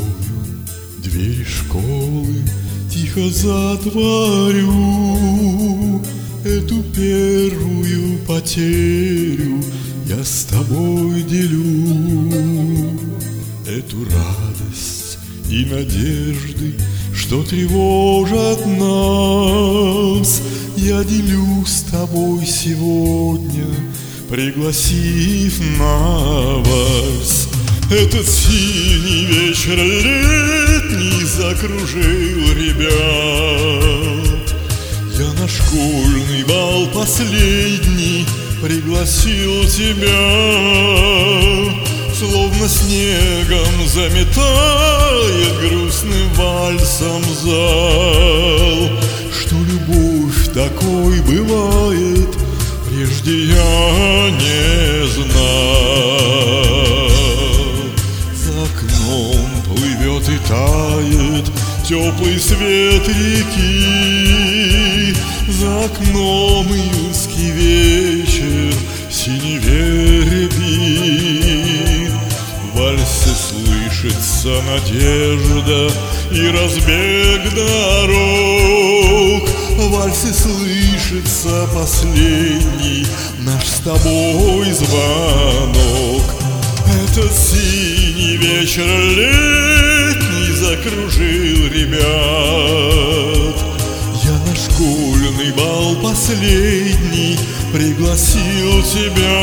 дверь школы тихо затворю. Эту первую потерю я с тобой делю. Эту радость и надежды, что тревожат нас, я делю с тобой сегодня, пригласив на вальс. Этот синий вечер летний закружил ребят. Я на школьный бал последний пригласил тебя. Словно снегом заметает грустным вальсом зал. Что любовь такой бывает, прежде я не знал. За окном плывет и тает теплый свет реки. За окном июньский вечер в синеве рябит. В вальсе слышится надежда и разбег дорог. В вальсе слышится последний наш с тобой звонок. Этот синий вечер летний закружил ребят. Я на школьный бал последний пригласил тебя.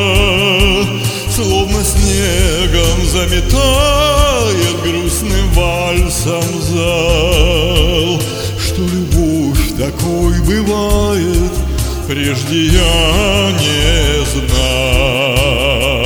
Словно снегом заметает грустным вальсом зал. Что любовь такой бывает, прежде я не знал.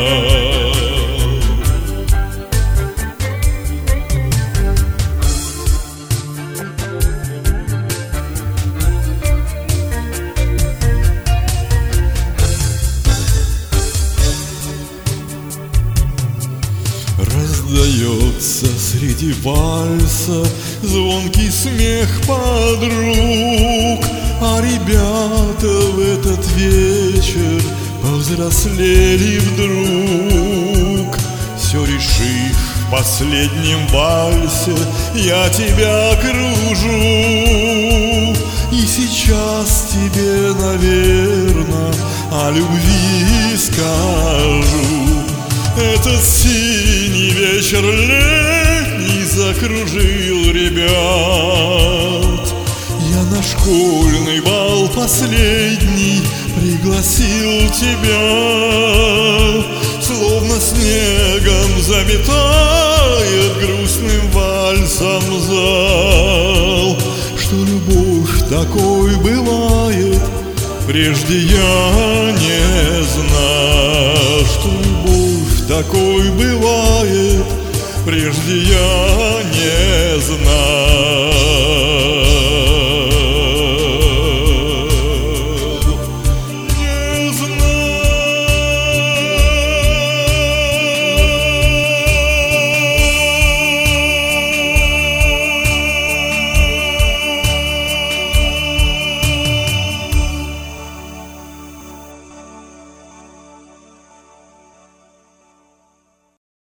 Раздается среди вальса звонкий смех подруг, а ребята в этот вечер повзрослели вдруг. Все решив в последнем вальсе, я тебя кружу. И сейчас тебе, наверно, о любви скажу. Этот синий вечер летний закружил ребят. Я на школьный бал последний пригласил тебя. Словно снегом заметает грустным вальсом зал. Что любовь такой бывает, прежде я не знал. Что любовь такой бывает, прежде я не знал.